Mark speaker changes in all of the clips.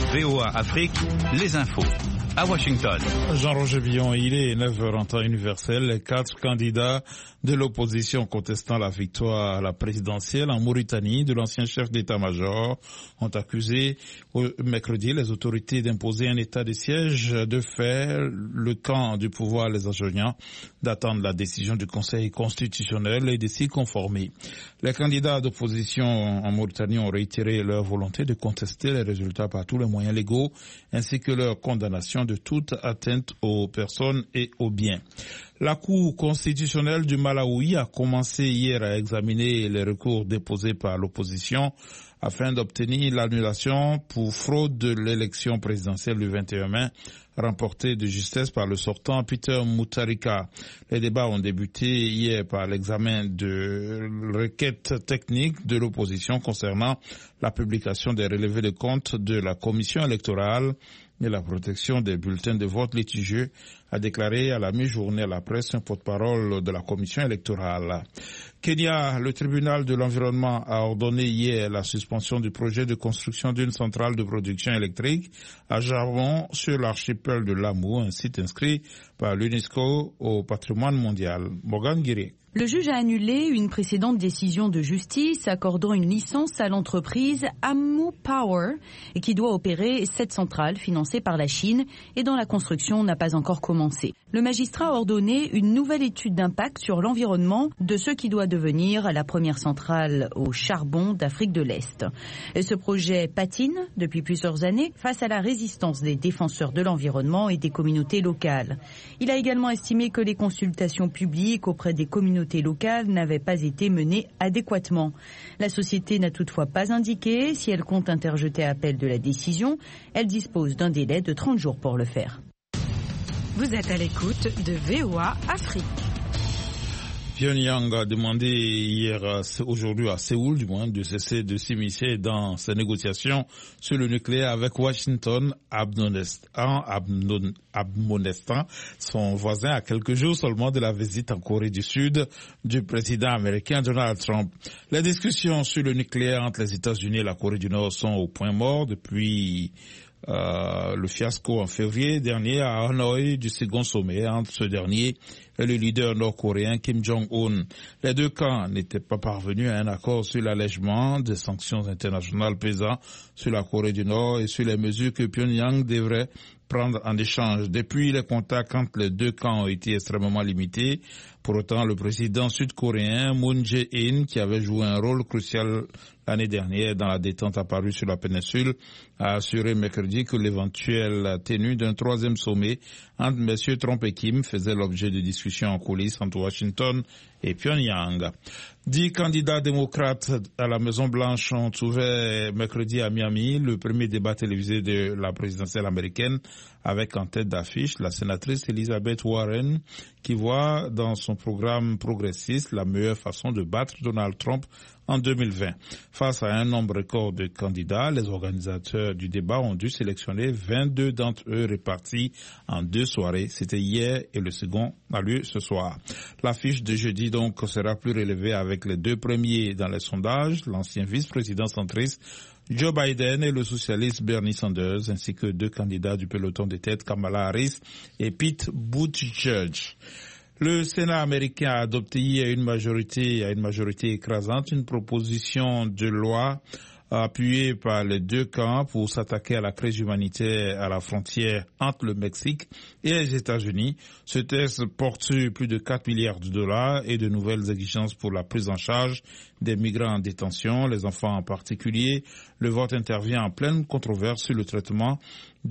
Speaker 1: VOA Afrique, les infos. À Washington.
Speaker 2: Jean-Roger Billon, il est 9h en temps universel. Les 4 candidats de l'opposition contestant la victoire à la présidentielle en Mauritanie de l'ancien chef d'état-major ont accusé mercredi les autorités d'imposer un état de siège, de faire le camp du pouvoir les enjoignant d'attendre la décision du Conseil constitutionnel et de s'y conformer. Les candidats d'opposition en Mauritanie ont réitéré leur volonté de contester les résultats par tous les moyens légaux ainsi que leur condamnation de toute atteinte aux personnes et aux biens. La Cour constitutionnelle du Malawi a commencé hier à examiner les recours déposés par l'opposition afin d'obtenir l'annulation pour fraude de l'élection présidentielle du 21 mai remportée de justesse par le sortant Peter Mutharika. Les débats ont débuté hier par l'examen de requêtes techniques de l'opposition concernant la publication des relevés de compte de la commission électorale et la protection des bulletins de vote litigieux, a déclaré à la mi-journée à la presse un porte-parole de la commission électorale. Kenya, le tribunal de l'environnement a ordonné hier la suspension du projet de construction d'une centrale de production électrique à charbon sur l'archipel de Lamu, un site inscrit par l'UNESCO au patrimoine mondial. Morgan Guiré.
Speaker 3: Le juge a annulé une précédente décision de justice accordant une licence à l'entreprise Amu Power et qui doit opérer cette centrale financée par la Chine et dont la construction n'a pas encore commencé. Le magistrat a ordonné une nouvelle étude d'impact sur l'environnement de ce qui doit devenir la première centrale au charbon d'Afrique de l'Est. Et ce projet patine depuis plusieurs années face à la résistance des défenseurs de l'environnement et des communautés locales. Il a également estimé que les consultations publiques auprès des communautés locales n'avaient pas été menées adéquatement. La société n'a toutefois pas indiqué si elle compte interjeter appel de la décision. Elle dispose d'un délai de 30 jours pour le faire.
Speaker 4: Vous êtes à l'écoute de VOA Afrique.
Speaker 2: Pyongyang a demandé aujourd'hui à Séoul, du moins, de cesser de s'immiscer dans ses négociations sur le nucléaire avec Washington, admonestant son voisin à quelques jours seulement de la visite en Corée du Sud du président américain Donald Trump. Les discussions sur le nucléaire entre les États-Unis et la Corée du Nord sont au point mort depuis le fiasco en février dernier à Hanoï du second sommet entre ce dernier et le leader nord-coréen Kim Jong-un. Les deux camps n'étaient pas parvenus à un accord sur l'allègement des sanctions internationales pesant sur la Corée du Nord et sur les mesures que Pyongyang devrait prendre en échange. Depuis, les contacts entre les deux camps ont été extrêmement limités. Pour autant, le président sud-coréen Moon Jae-in, qui avait joué un rôle crucial l'année dernière dans la détente apparue sur la péninsule, a assuré mercredi que l'éventuelle tenue d'un troisième sommet entre M. Trump et Kim faisait l'objet de discussions en coulisses entre Washington et Pyongyang. 10 candidats démocrates à la Maison-Blanche ont ouvert mercredi à Miami le premier débat télévisé de la présidentielle américaine avec en tête d'affiche la sénatrice Elizabeth Warren qui voit dans son programme progressiste la meilleure façon de battre Donald Trump en 2020. Face à un nombre record de candidats, les organisateurs du débat ont dû sélectionner 22 d'entre eux répartis en 2 soirées. C'était hier et le second a lieu ce soir. L'affiche de jeudi donc sera plus relevée avec les 2 premiers dans les sondages, l'ancien vice-président centriste Joe Biden et le socialiste Bernie Sanders, ainsi que 2 candidats du peloton de tête Kamala Harris et Pete Buttigieg. Le Sénat américain a adopté hier à une majorité écrasante une proposition de loi appuyée par les 2 camps pour s'attaquer à la crise humanitaire à la frontière entre le Mexique et les États-Unis. Ce texte porte sur plus de 4 milliards de dollars et de nouvelles exigences pour la prise en charge des migrants en détention, les enfants en particulier. Le vote intervient en pleine controverse sur le traitement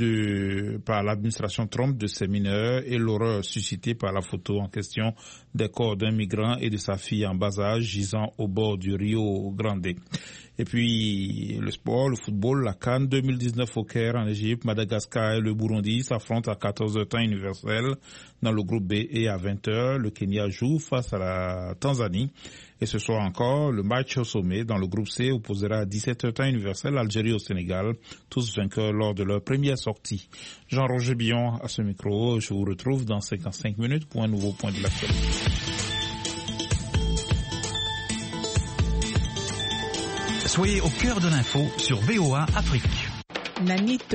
Speaker 2: par l'administration Trump de ces mineurs et l'horreur suscitée par la photo en question des corps d'un migrant et de sa fille en bas âge gisant au bord du Rio Grande. Et puis le sport, le football, la CAN 2019 au Caire en Égypte, Madagascar et le Burundi s'affrontent à 14h temps universel dans le groupe B et à 20h, le Kenya joue face à la Tanzanie. Et ce soir encore, le match au sommet dans le groupe C opposera à 17h temps universel l'Algérie au Sénégal, tous vainqueurs lors de leur première sortie. Jean-Roger Billon à ce micro, je vous retrouve dans 55 minutes pour un nouveau point de l'actualité.
Speaker 1: Soyez au cœur de l'info sur VOA Afrique.